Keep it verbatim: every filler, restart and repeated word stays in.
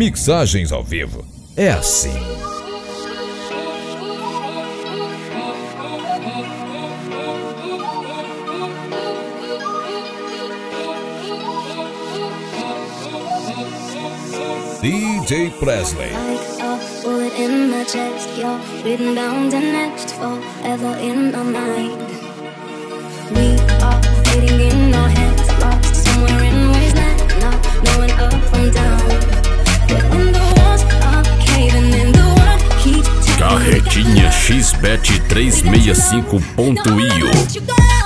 Mixagens ao vivo. É assim. D J Presley. Like a bullet in my chest, you're written down the next forever in my mind. We are fading in our heads, lost somewhere in wasteland, not knowing up from down. But when the walls are caving in, the world keeps telling me Carretinha X B E T trezentos e sessenta e cinco ponto I O.